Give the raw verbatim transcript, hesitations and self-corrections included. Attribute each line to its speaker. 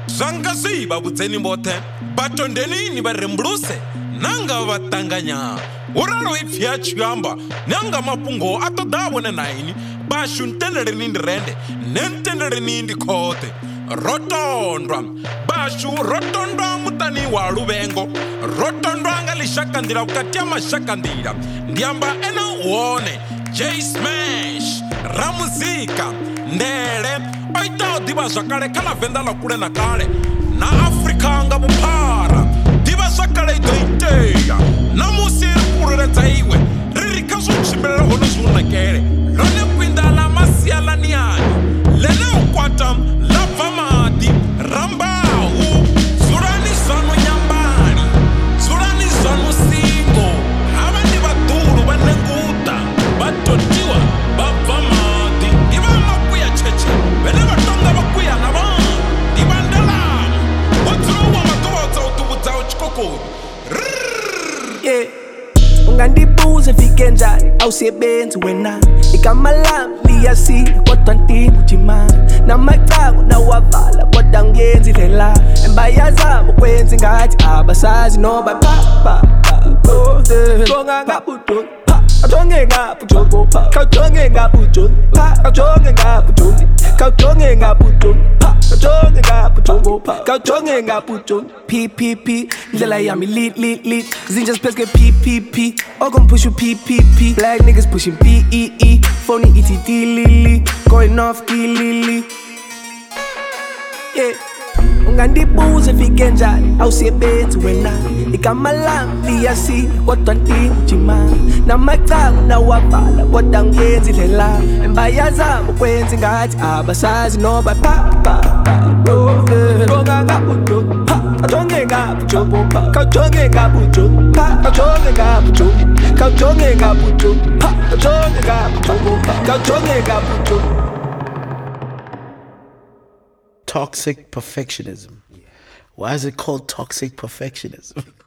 Speaker 1: Zangasi babudzeni bote batondelini barembluse nanga batanganya uralo ipfya chiyamba nanga mapungo atodabone naini bashuntenere nindi rende nentenere nindi kote rotondwa bashu rotondwa mutani wa lubengo rotondwa ngalishakandira ukati amashakandira ndiamba ena uone J Smash ramuzika ndele oita diba zakale kala venda la kule na kale na Afrika nga bupara diba zakale doiteya na musiri kurere zaiwe ririka zuchimbele hono zuna kere lone kwinda la masia la niani lene ukwata la famadi rambau zurani zanu nyambani zurani zanu singo abandi baturu banenguta batotiwa bavamadi iba makuya cheche bene batonga bakuya naba ibandala watruwa matoza utubuza uchikoko
Speaker 2: yeah. Ungandibuze fike njani awusebenzi wena igama lami liyasi kodwa ndinga ujima namacago nawavala kodwa ngiyenzi lela embayazama ukwenza ngathi abasazi noba papa jonga ngabuto kajonge ngabuto kajonge ngabuto kajonge ngabuto kajonge ngabuto kajonge ngabuto kajonge ngabuto P P P ndlela yami lit lit lit zinja speske P P P Ogon push you P P P black niggas pushing B E E phony E T D Lily going off E Lily yeah. Ungandibuze fike njani awusebenzi wena igama lami liyasi kodwa ndinga ujima namacago nawavala kodwa ngiyenzi lela embayazama ukwenza ngathi abasazi noba papa jonga ngabuto kajonge ngabuto kajonge ngabuto kajonge ngabuto kajonge ngabuto kajonge ngabuto kajonge ngabuto
Speaker 3: Toxic perfectionism. Why is it called toxic perfectionism?